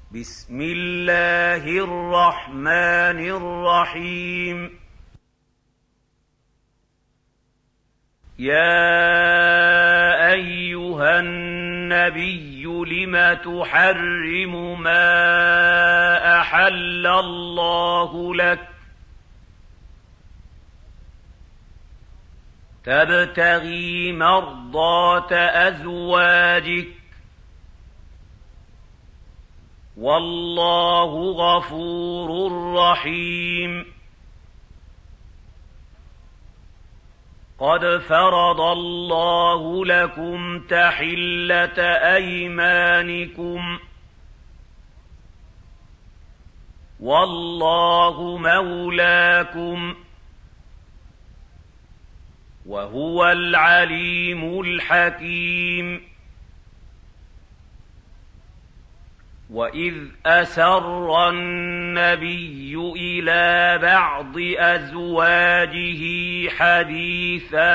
بسم الله الرحمن الرحيم يا أيها النبي لم تحرم ما أحل الله لك تبتغي مرضات أزواجك والله غفور رحيم قد فرض الله لكم تحلة أيمانكم والله مولاكم وهو العليم الحكيم وإذ أسر النبي إلى بعض أزواجه حديثا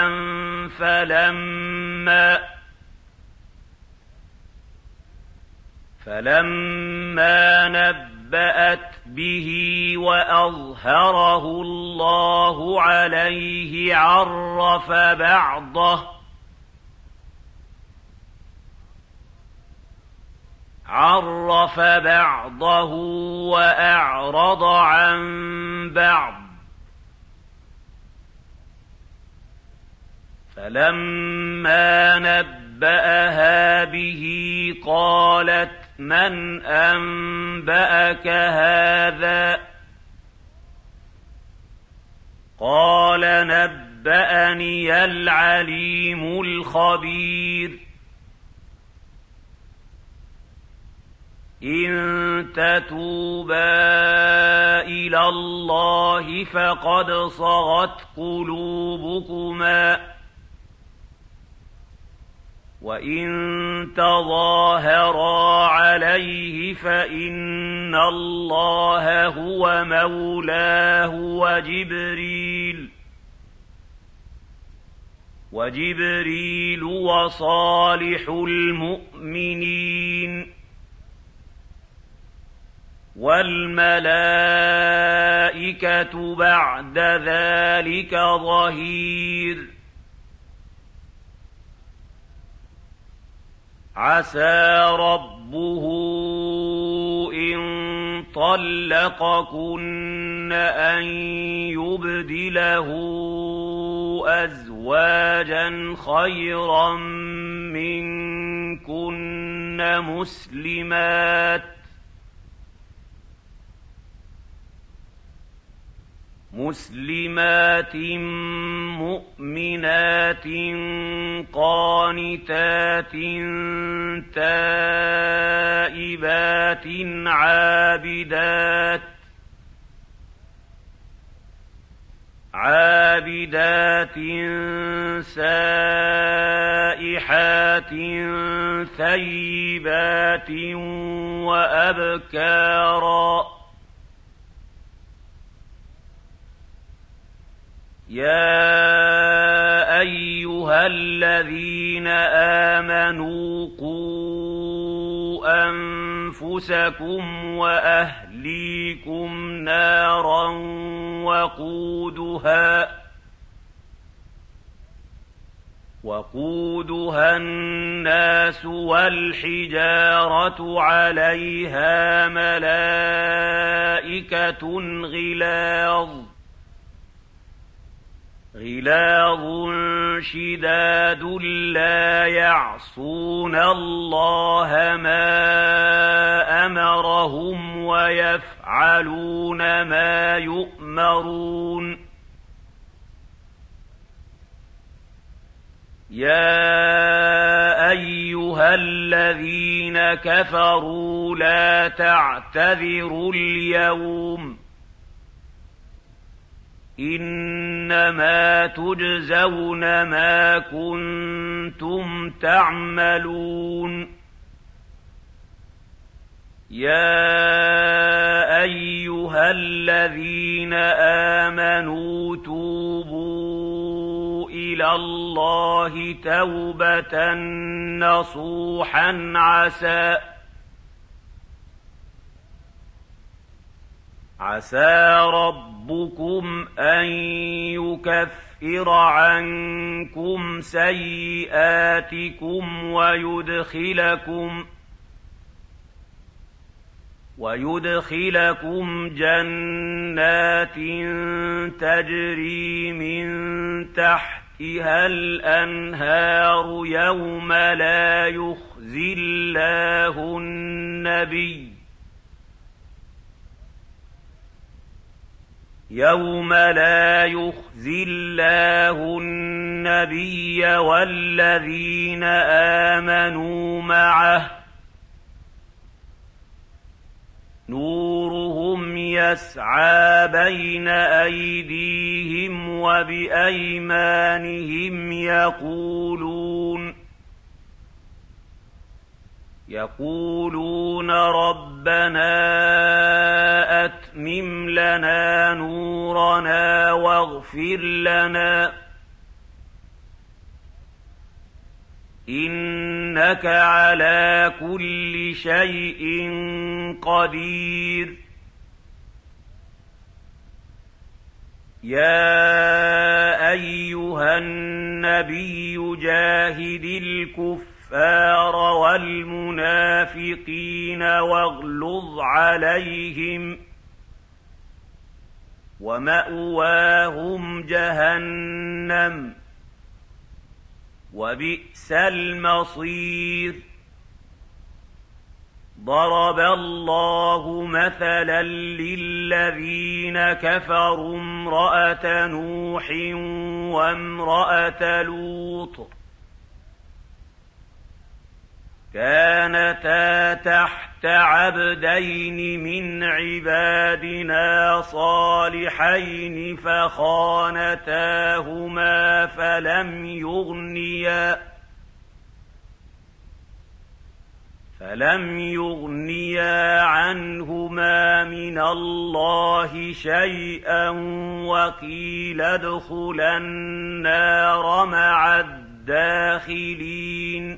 فلما نبأت به وأظهره الله عليه عرف بعضه وأعرض عن بعض فلما نبأها به قالت من أنبأك هذا قال نبأني العليم الخبير إن تتوبا إلى الله فقد صغت قلوبكما وإن تظاهرا عليه فإن الله هو مولاه وجبريل وصالح المؤمنين والملائكة بعد ذلك ظهير عسى ربه إن طلقكن أن يبدله أزواجا خيرا منكن مسلمات مؤمنات قانتات تائبات عابدات سائحات ثيبات وأبكارا يا أيها الذين آمنوا قوا أنفسكم وأهليكم نارا وقودها الناس والحجارة عليها ملائكة غلاظ شداد لا يعصون الله ما أمرهم ويفعلون ما يؤمرون يا أيها الذين كفروا لا تعتذروا اليوم إنما تجزون ما كنتم تعملون يا أيها الذين آمنوا توبوا إلى الله توبة نصوحا عسى ربكم أن يكفر عنكم سيئاتكم ويدخلكم جنات تجري من تحتها الأنهار يوم لا يخزي الله النبي والذين آمنوا معه نورهم يسعى بين أيديهم وبأيمانهم يقولون ربنا أتمم لنا نورنا واغفر لنا إنك على كل شيء قدير يا أيها النبي جاهد الكفار والمنافقين واغلظ عليهم ومأواهم جهنم وبئس المصير ضرب الله مثلا للذين كفروا امرأة نوح وامرأة لوط كانتا تحت عبدين من عبادنا صالحين فخانتاهما فلم يغنيا عنهما من الله شيئا وقيل ادخلا النار مع الداخلين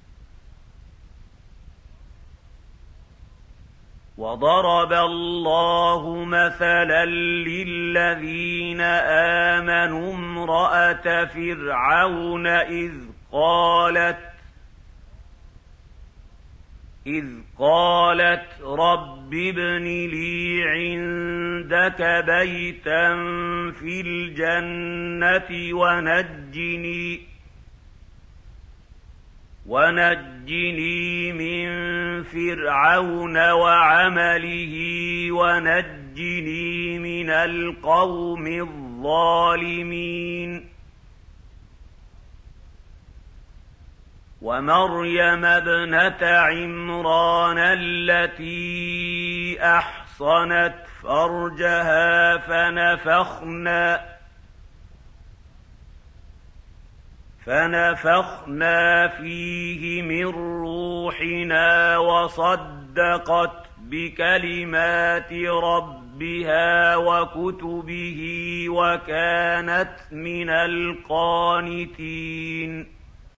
وضرب الله مثلا للذين آمنوا امرأة فرعون إذ قالت رب ابن لي عندك بيتا في الجنة ونجني من فرعون وعمله ونجني من القوم الظالمين ومريم ابنة عمران التي أحصنت فرجها فنفخنا فيه من روحنا وصدقت بكلمات ربها وكتبه وكانت من القانتين